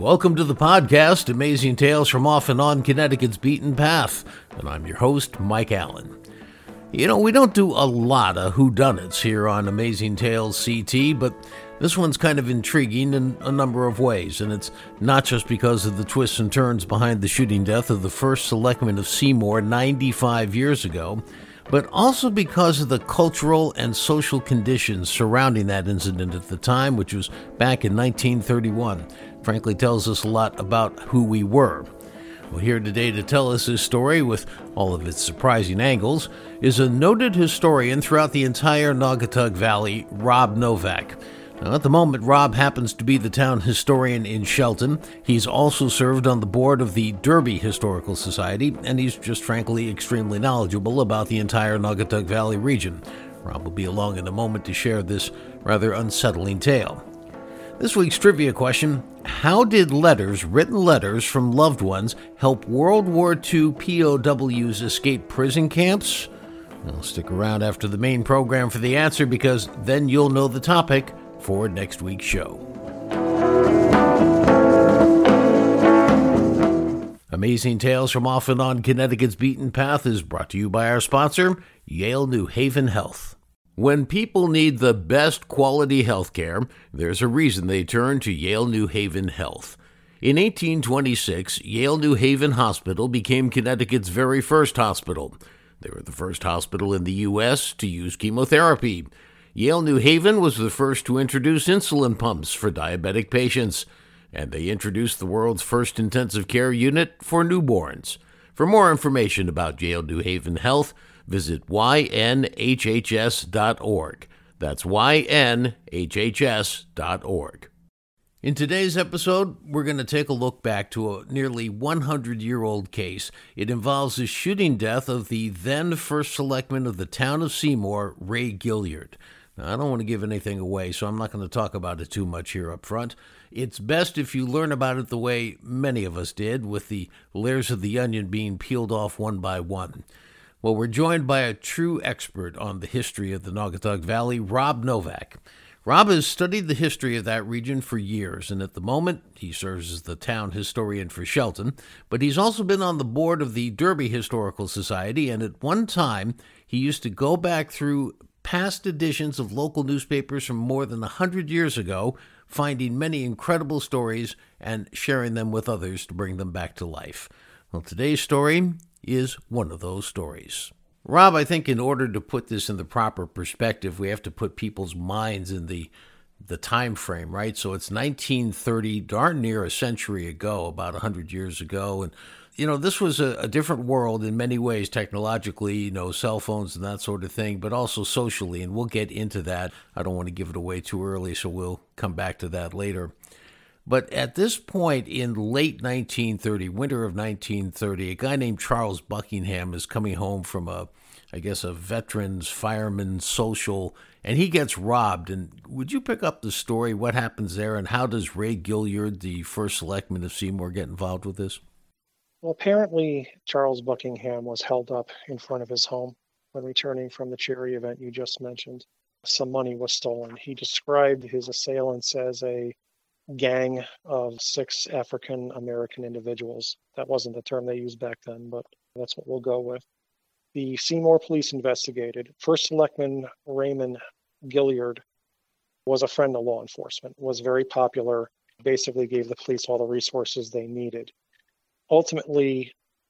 Welcome to the podcast, Amazing Tales from Off and On Connecticut's Beaten Path, and I'm your host, Mike Allen. You know, we don't do a lot of whodunits here on Amazing Tales CT, but this one's kind of intriguing in a number of ways, and it's not just because of the twists and turns behind the shooting death of the first selectman of Seymour 95 years ago, but also because of the cultural and social conditions surrounding that incident at the time, which was back in 1931. Frankly, tells us a lot about who we were. Well, here today to tell us his story with all of its surprising angles is a noted historian throughout the entire Naugatuck Valley, Rob Novak. Now, at the moment, Rob happens to be the town historian in Shelton. He's also served on the board of the Derby Historical Society, and he's just frankly extremely knowledgeable about the entire Naugatuck Valley region. Rob will be along in a moment to share this rather unsettling tale. This week's trivia question: how did written letters from loved ones, help World War II POWs escape prison camps? Well, stick around after the main program for the answer, because then you'll know the topic for next week's show. Amazing Tales from Off and On Connecticut's Beaten Path is brought to you by our sponsor, Yale New Haven Health. When people need the best quality health care, there's a reason they turn to Yale New Haven Health. In 1826, Yale New Haven Hospital became Connecticut's very first hospital. They were the first hospital in the U.S. to use chemotherapy. Yale New Haven was the first to introduce insulin pumps for diabetic patients, and they introduced the world's first intensive care unit for newborns. For more information about Yale New Haven Health, visit ynhhs.org. That's ynhhs.org. In today's episode, we're going to take a look back to a nearly 100-year-old case. It involves the shooting death of the then first selectman of the town of Seymour, Ray Gilliard. Now, I don't want to give anything away, so I'm not going to talk about it too much here up front. It's best if you learn about it the way many of us did, with the layers of the onion being peeled off one by one. Well, we're joined by a true expert on the history of the Naugatuck Valley, Rob Novak. Rob has studied the history of that region for years, and at the moment, he serves as the town historian for Shelton, but he's also been on the board of the Derby Historical Society, and at one time, he used to go back through past editions of local newspapers from more than 100 years ago, finding many incredible stories and sharing them with others to bring them back to life. Well, today's story is one of those stories. Rob, I think in order to put this in the proper perspective, we have to put people's minds in the time frame, right? So it's 1930, darn near a century ago, about 100 years ago. And, you know, this was a different world in many ways, technologically, you know, cell phones and that sort of thing, but also socially. And we'll get into that. I don't want to give it away too early, so we'll come back to that later. But at this point in late 1930, winter of 1930, a guy named Charles Buckingham is coming home from a veterans, fireman social, and he gets robbed. And would you pick up the story? What happens there, and how does Ray Gilliard, the first selectman of Seymour, get involved with this? Well, apparently Charles Buckingham was held up in front of his home when returning from the charity event you just mentioned. Some money was stolen. He described his assailants as a gang of 6 African American individuals. That wasn't the term they used back then, but that's what we'll go with. The Seymour police investigated. First Selectman Raymond Gilliard was a friend of law enforcement, was very popular, basically gave the police all the resources they needed. Ultimately,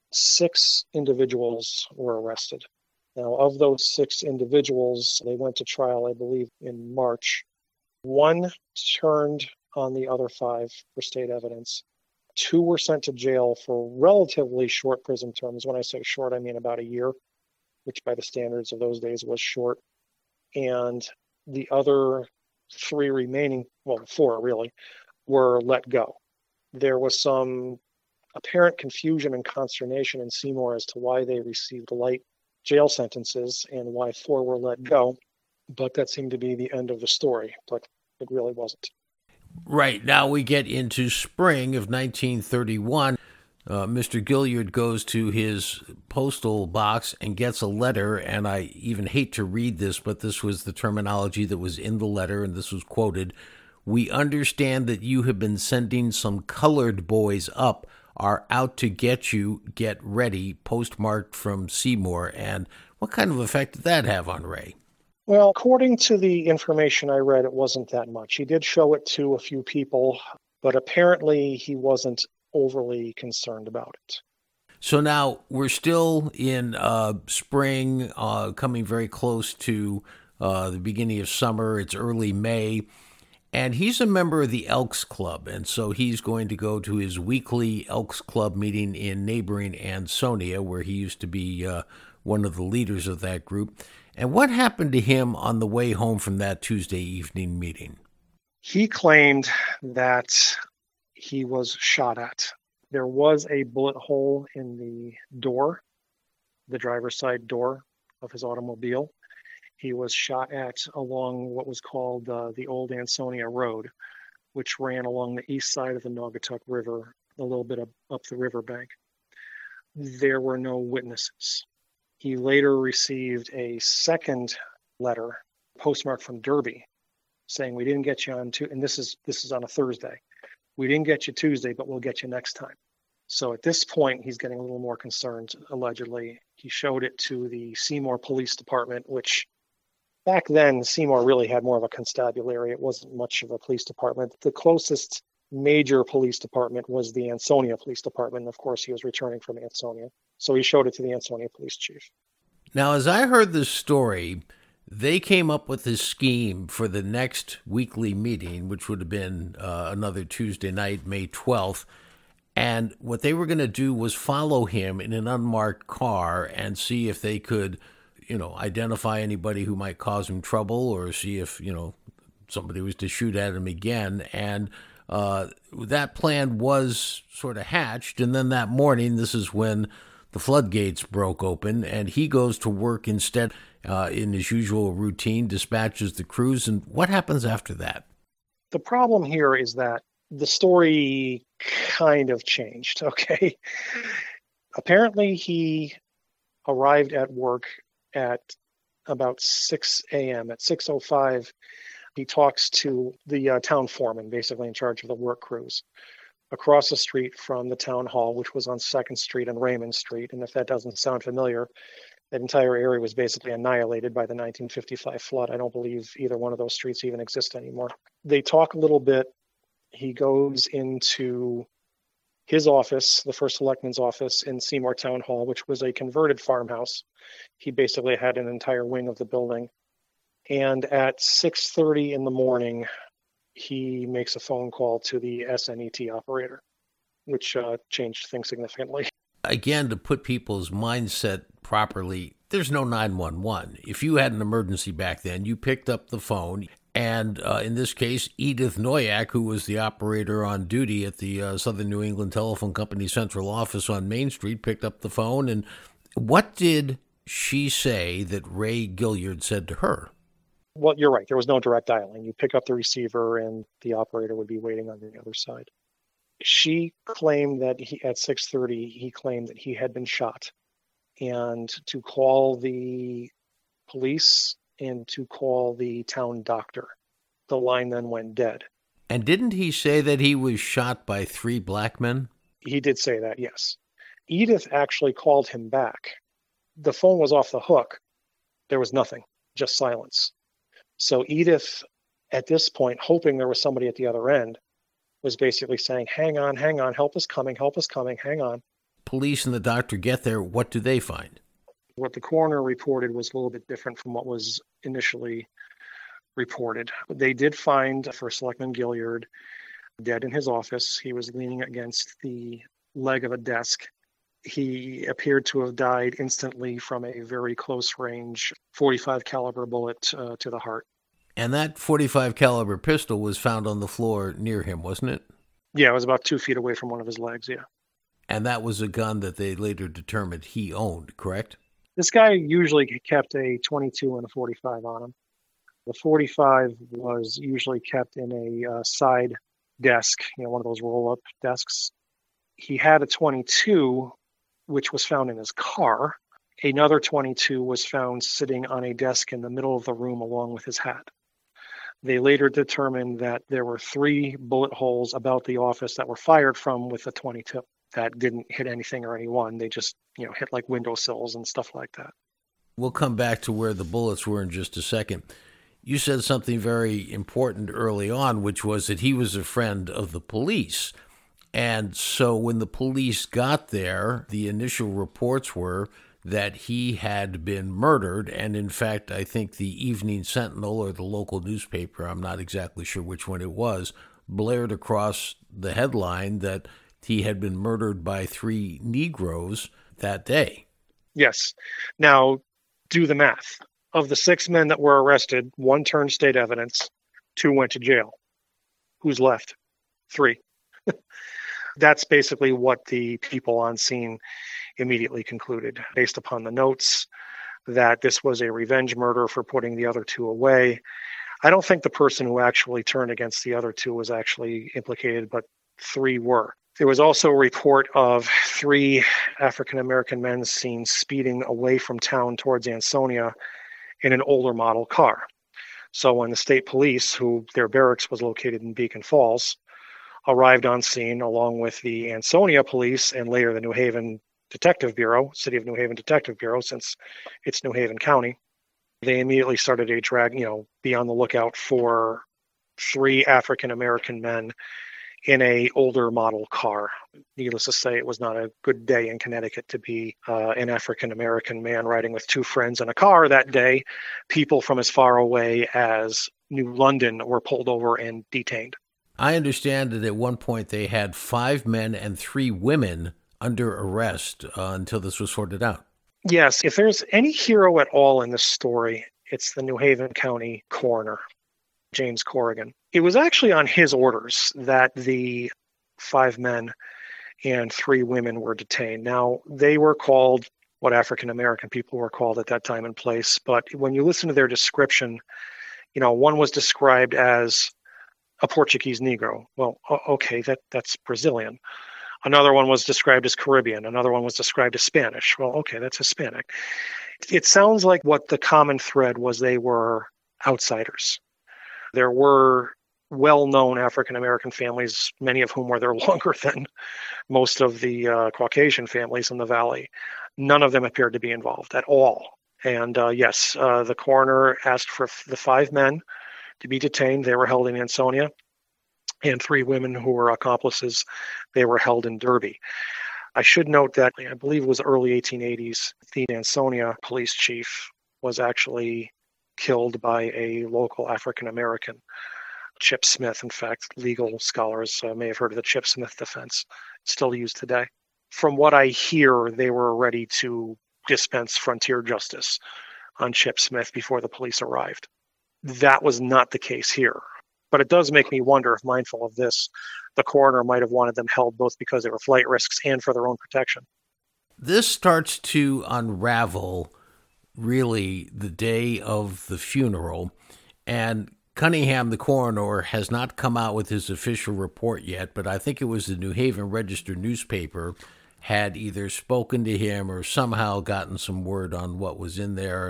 6 individuals were arrested. Now, of those 6 individuals, they went to trial, I believe, in March. 1 turned on the other 5 for state evidence. 2 were sent to jail for relatively short prison terms. When I say short, I mean about a year, which by the standards of those days was short. And the other 3 remaining, well, 4 really, were let go. There was some apparent confusion and consternation in Seymour as to why they received light jail sentences and why 4 were let go. But that seemed to be the end of the story, but it really wasn't. Right. Now we get into spring of 1931. Mr. Gilliard goes to his postal box and gets a letter, and I even hate to read this, but this was the terminology that was in the letter, and this was quoted. We understand that you have been sending some colored boys up, are out to get you, get ready, postmarked from Seymour. And what kind of effect did that have on Ray? Well, according to the information I read, it wasn't that much. He did show it to a few people, but apparently he wasn't overly concerned about it. So now we're still in spring, coming very close to the beginning of summer. It's early May. And he's a member of the Elks Club, and so he's going to go to his weekly Elks Club meeting in neighboring Ansonia, where he used to be one of the leaders of that group. And what happened to him on the way home from that Tuesday evening meeting? He claimed that he was shot at. There was a bullet hole in the door, the driver's side door of his automobile. He was shot at along what was called the Old Ansonia Road, which ran along the east side of the Naugatuck River, a little bit up the riverbank. There were no witnesses. He later received a second letter, postmarked from Derby, saying, "We didn't get you on and this is on a Thursday. We didn't get you Tuesday, but we'll get you next time." So at this point, he's getting a little more concerned, allegedly. He showed it to the Seymour Police Department, which back then, Seymour really had more of a constabulary. It wasn't much of a police department. The closest major police department was the Ansonia Police Department. Of course, he was returning from Ansonia. So he showed it to the Ansonia Police Chief. Now, as I heard this story, they came up with this scheme for the next weekly meeting, which would have been another Tuesday night, May 12th. And what they were going to do was follow him in an unmarked car and see if they could, identify anybody who might cause him trouble, or see if, somebody was to shoot at him again. And that plan was sort of hatched. And then that morning, this is when the floodgates broke open, and he goes to work instead in his usual routine, dispatches the crews. And what happens after that? The problem here is that the story kind of changed, okay? Apparently, he arrived at work at about 6 a.m. At 6:05, he talks to the town foreman, basically in charge of the work crews, across the street from the town hall, which was on 2nd Street and Raymond Street. And if that doesn't sound familiar, that entire area was basically annihilated by the 1955 flood. I don't believe either one of those streets even exist anymore. They talk a little bit. He goes into his office, the first selectman's office in Seymour Town Hall, which was a converted farmhouse. He basically had an entire wing of the building. And at 6:30 in the morning, he makes a phone call to the SNET operator, which changed things significantly. Again, to put people's mindset properly, there's no 911. If you had an emergency back then, you picked up the phone. And in this case, Edith Noyak, who was the operator on duty at the Southern New England Telephone Company central office on Main Street, picked up the phone. And what did she say that Ray Gilliard said to her? Well, you're right. There was no direct dialing. You pick up the receiver and the operator would be waiting on the other side. She claimed that at 6:30, he claimed that he had been shot, and to call the police and to call the town doctor. The line then went dead. And didn't he say that he was shot by 3 black men? He did say that, yes. Edith actually called him back. The phone was off the hook. There was nothing, just silence. So Edith, at this point, hoping there was somebody at the other end, was basically saying, hang on, help is coming, hang on. Police and the doctor get there. What do they find? What the coroner reported was a little bit different from what was initially reported. They did find First Selectman Gilliard dead in his office. He was leaning against the leg of a desk. He appeared to have died instantly from a very close range 45 caliber bullet to the heart. And that 45 caliber pistol was found on the floor near him, wasn't it? Yeah, it was about 2 feet away from one of his legs, yeah. And that was a gun that they later determined he owned, correct? This guy usually kept a 22 and a 45 on him. The 45 was usually kept in a side desk, one of those roll-up desks. He had a 22, which was found in his car. Another 22 was found sitting on a desk in the middle of the room along with his hat. They later determined that there were 3 bullet holes about the office that were fired from with the .22 that didn't hit anything or anyone. They just, hit like windowsills and stuff like that. We'll come back to where the bullets were in just a second. You said something very important early on, which was that he was a friend of the police. And so when the police got there, the initial reports were that he had been murdered. And in fact, I think the Evening Sentinel or the local newspaper, I'm not exactly sure which one it was, blared across the headline that he had been murdered by 3 Negroes that day. Yes. Now, do the math. Of the 6 men that were arrested, 1 turned state evidence, 2 went to jail. Who's left? 3. That's basically what the people on scene immediately concluded, based upon the notes, that this was a revenge murder for putting the other 2 away. I don't think the person who actually turned against the other 2 was actually implicated, but 3 were. There was also a report of 3 African-American men seen speeding away from town towards Ansonia in an older model car. So when the state police, who their barracks was located in Beacon Falls, arrived on scene along with the Ansonia police and later the New Haven Detective Bureau, City of New Haven Detective Bureau, since it's New Haven County, they immediately started a be on the lookout for 3 African-American men in a older model car. Needless to say, it was not a good day in Connecticut to be an African-American man riding with 2 friends in a car that day. People from as far away as New London were pulled over and detained. I understand that at one point they had 5 men and 3 women under arrest until this was sorted out. Yes, if there's any hero at all in this story, it's the New Haven County coroner, James Corrigan. It was actually on his orders that the 5 men and 3 women were detained. Now, they were called what African-American people were called at that time and place, but when you listen to their description, one was described as a Portuguese Negro. Well, okay, that's Brazilian. Another one was described as Caribbean. Another one was described as Spanish. Well, okay, that's Hispanic. It sounds like what the common thread was, they were outsiders. There were well-known African-American families, many of whom were there longer than most of the Caucasian families in the Valley. None of them appeared to be involved at all. And yes, the coroner asked for the 5 men to be detained. They were held in Ansonia. And 3 women who were accomplices, they were held in Derby. I should note that I believe it was early 1880s, the Ansonia police chief was actually killed by a local African-American, Chip Smith. In fact, legal scholars may have heard of the Chip Smith defense. It's still used today. From what I hear, they were ready to dispense frontier justice on Chip Smith before the police arrived. That was not the case here. But it does make me wonder if, mindful of this, the coroner might have wanted them held both because they were flight risks and for their own protection. This starts to unravel, really, the day of the funeral. And Cunningham, the coroner, has not come out with his official report yet, but I think it was the New Haven Register newspaper had either spoken to him or somehow gotten some word on what was in there,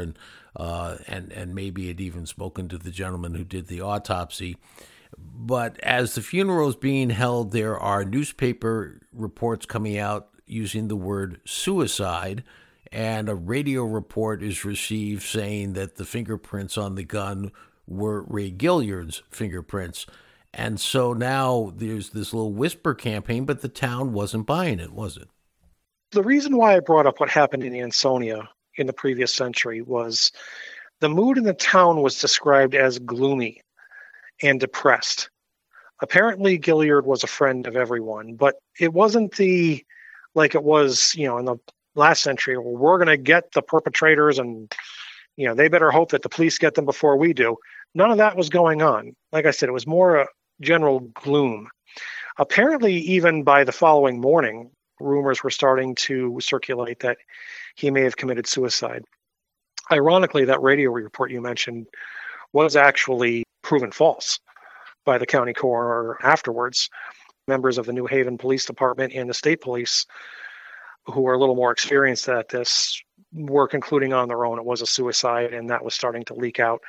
and maybe had even spoken to the gentleman who did the autopsy. But as the funeral is being held, there are newspaper reports coming out using the word suicide, and a radio report is received saying that the fingerprints on the gun were Ray Gilliard's fingerprints. And so now there's this little whisper campaign, but the town wasn't buying it, was it? The reason why I brought up what happened in Ansonia in the previous century was the mood in the town was described as gloomy and depressed. Apparently, Gilliard was a friend of everyone, but it wasn't like it was, in the last century, where we're going to get the perpetrators and, they better hope that the police get them before we do. None of that was going on. Like I said, it was more a general gloom. Apparently, even by the following morning, rumors were starting to circulate that he may have committed suicide. Ironically, that radio report you mentioned was actually proven false by the county coroner afterwards. Members of the New Haven Police Department and the state police, who were a little more experienced at this, were concluding on their own it was a suicide, and that was starting to leak out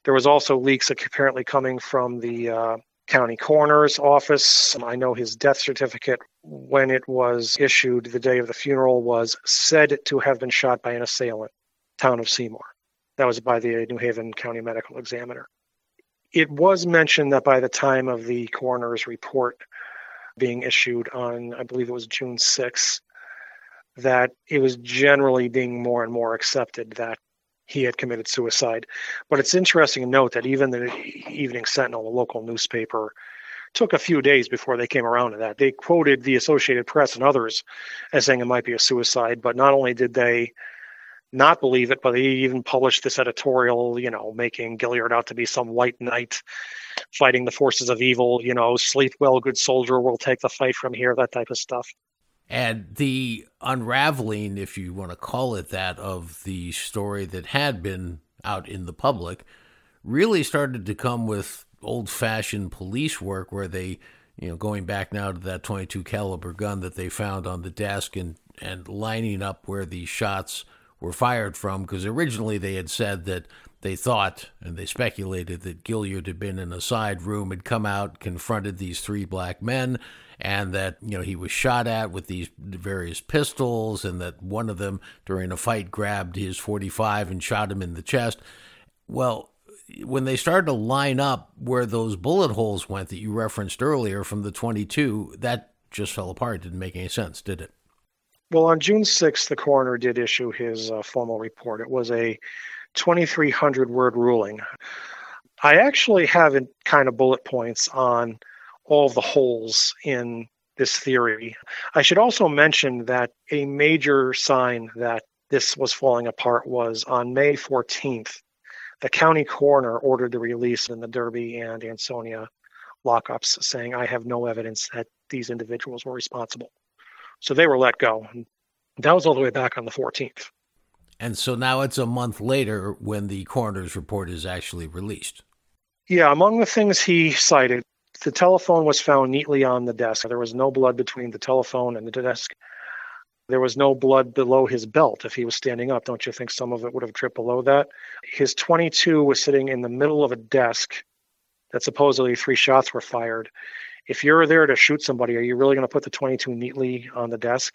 There was also leaks apparently coming from the county coroner's office. I know his death certificate, when it was issued the day of the funeral, was said to have been shot by an assailant, town of Seymour. That was by the New Haven County Medical Examiner. It was mentioned that by the time of the coroner's report being issued on, I believe it was June 6th, that it was generally being more and more accepted that he had committed suicide. But it's interesting to note that even the Evening Sentinel, the local newspaper, took a few days before they came around to that. They quoted the Associated Press and others as saying it might be a suicide, but not only did they not believe it, but they even published this editorial, making Gilliard out to be some white knight fighting the forces of evil, sleep well, good soldier, we'll take the fight from here, that type of stuff. And the unraveling, if you want to call it that, of the story that had been out in the public really started to come with old-fashioned police work where they, going back now to that .22 caliber gun that they found on the desk and lining up where the shots were fired from, because originally they had said that they thought and they speculated that Gilliard had been in a side room, had come out, confronted these three black men, and that, he was shot at with these various pistols, and that one of them during a fight grabbed his .45 and shot him in the chest. Well, when they started to line up where those bullet holes went that you referenced earlier from the .22, that just fell apart. Didn't make any sense, did it? Well, on June 6th, the coroner did issue his formal report. It was a 2,300-word ruling. I actually have kind of bullet points on all of the holes in this theory. I should also mention that a major sign that this was falling apart was on May 14th, the county coroner ordered the release in the Derby and Ansonia lockups, saying, I have no evidence that these individuals were responsible. So they were let go. And that was all the way back on the 14th. And so now it's a month later when the coroner's report is actually released. Yeah, among the things he cited, the telephone was found neatly on the desk. There was no blood between the telephone and the desk. There was no blood below his belt if he was standing up. Don't you think some of it would have dripped below that? His .22 was sitting in the middle of a desk that supposedly 3 shots were fired. If you're there to shoot somebody, are you really going to put the .22 neatly on the desk?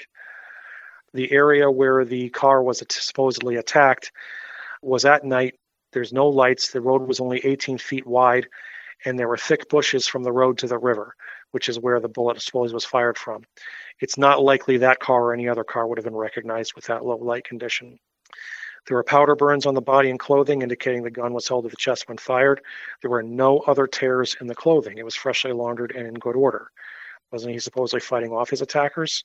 The area where the car was supposedly attacked was at night. There's no lights. The road was only 18 feet wide, and there were thick bushes from the road to the river, which is where the bullet supposedly was fired from. It's not likely that car or any other car would have been recognized with that low light condition. There were powder burns on the body and clothing, indicating the gun was held to the chest when fired. There were no other tears in the clothing. It was freshly laundered and in good order. Wasn't he supposedly fighting off his attackers?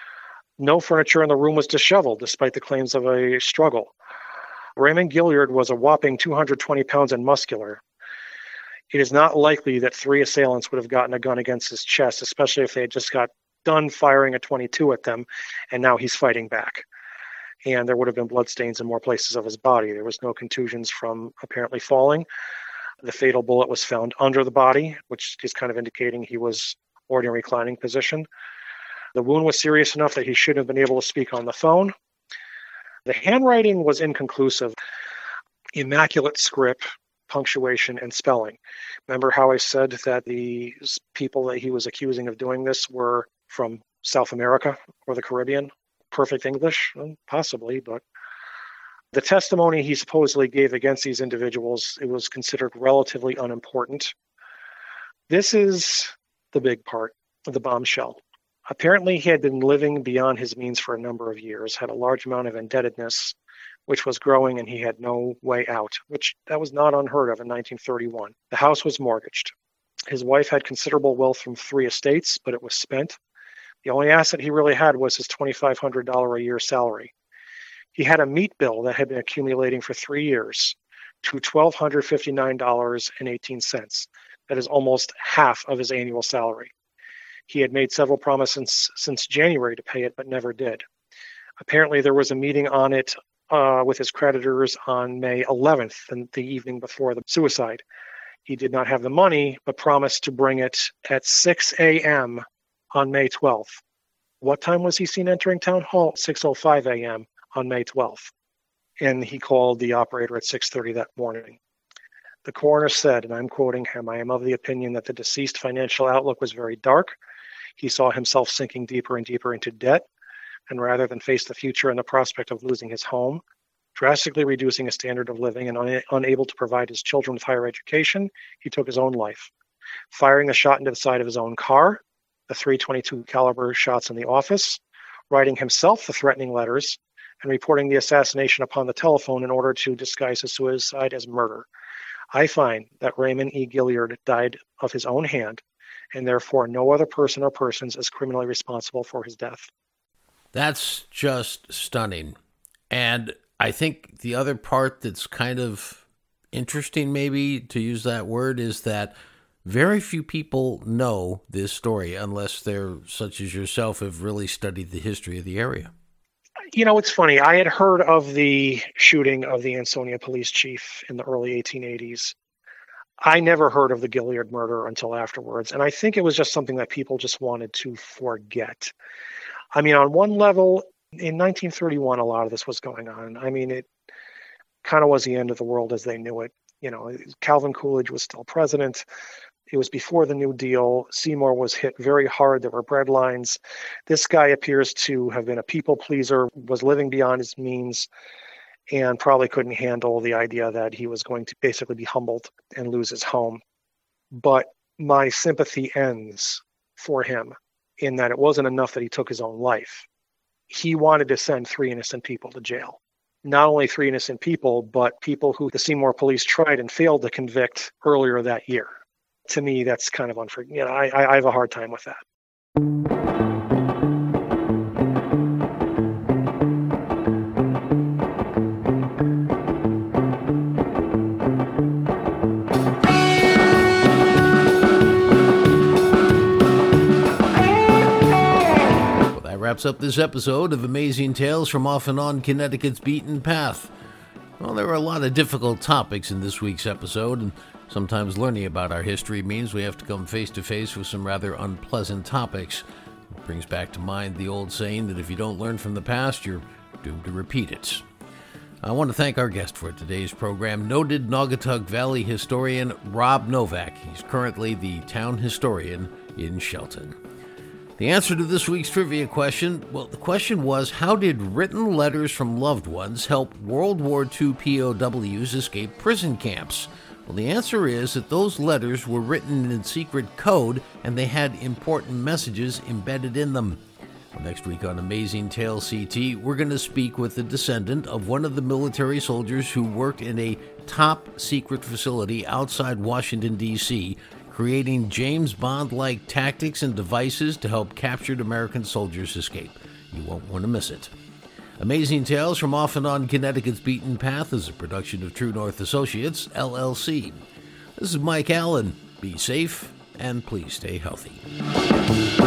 No furniture in the room was disheveled, despite the claims of a struggle. Raymond Gilliard was a whopping 220 pounds and muscular. It is not likely that 3 assailants would have gotten a gun against his chest, especially if they had just got done firing a .22 at them, and now he's fighting back. And there would have been bloodstains in more places of his body. There was no contusions from apparently falling. The fatal bullet was found under the body, which is kind of indicating he was ordinary reclining position. The wound was serious enough that he shouldn't have been able to speak on the phone. The handwriting was inconclusive. Immaculate script, punctuation, and spelling. Remember how I said that the people that he was accusing of doing this were from South America or the Caribbean? Perfect English? Possibly, but the testimony he supposedly gave against these individuals, it was considered relatively unimportant. This is the big part of the bombshell. Apparently, he had been living beyond his means for a number of years, had a large amount of indebtedness, which was growing, and he had no way out, which that was not unheard of in 1931. The house was mortgaged. His wife had considerable wealth from 3 estates, but it was spent. The only asset he really had was his $2,500 a year salary. He had a meat bill that had been accumulating for 3 years to $1,259.18. That is almost half of his annual salary. He had made several promises since January to pay it, but never did. Apparently, there was a meeting on it with his creditors on May 11th, and the evening before the suicide. He did not have the money, but promised to bring it at 6 a.m. on May 12th. What time was he seen entering town hall? 6:05 a.m. on May 12th. And he called the operator at 6:30 that morning. The coroner said, and I'm quoting him, "I am of the opinion that the deceased financial outlook was very dark. He saw himself sinking deeper and deeper into debt, and rather than face the future and the prospect of losing his home, drastically reducing his standard of living, and unable to provide his children with higher education, he took his own life, firing a shot into the side of his own car, the .322 caliber shots in the office, writing himself the threatening letters, and reporting the assassination upon the telephone in order to disguise his suicide as murder. I find that Raymond E. Gilliard died of his own hand, and therefore no other person or persons is criminally responsible for his death." That's just stunning. And I think the other part that's kind of interesting, maybe to use that word, is that very few people know this story unless they're, such as yourself, have really studied the history of the area. You know, it's funny. I had heard of the shooting of the Ansonia police chief in the early 1880s. I never heard of the Gilliard murder until afterwards. And I think it was just something that people just wanted to forget. I mean, on one level, in 1931, a lot of this was going on. I mean, it kind of was the end of the world as they knew it. You know, Calvin Coolidge was still president. It was before the New Deal. Seymour was hit very hard. There were bread lines. This guy appears to have been a people pleaser, was living beyond his means, and probably couldn't handle the idea that he was going to basically be humbled and lose his home. But my sympathy ends for him in that it wasn't enough that he took his own life. He wanted to send 3 innocent people to jail. Not only 3 innocent people, but people who the Seymour police tried and failed to convict earlier that year. To me, that's kind of unforgivable. You know, I have a hard time with that. Well, that wraps up this episode of Amazing Tales from Off and On Connecticut's Beaten Path. Well, there were a lot of difficult topics in this week's episode, and sometimes learning about our history means we have to come face to face with some rather unpleasant topics. It brings back to mind the old saying that if you don't learn from the past, you're doomed to repeat it. I want to thank our guest for today's program, noted Naugatuck Valley historian Rob Novak. He's currently the town historian in Shelton. The answer to this week's trivia question, well, the question was, how did written letters from loved ones help World War II POWs escape prison camps? Well, the answer is that those letters were written in secret code and they had important messages embedded in them. Well, next week on Amazing Tales CT, we're going to speak with the descendant of one of the military soldiers who worked in a top secret facility outside Washington, D.C., creating James Bond-like tactics and devices to help captured American soldiers escape. You won't want to miss it. Amazing Tales from Off and On Connecticut's Beaten Path is a production of True North Associates, LLC. This is Mike Allen. Be safe and please stay healthy.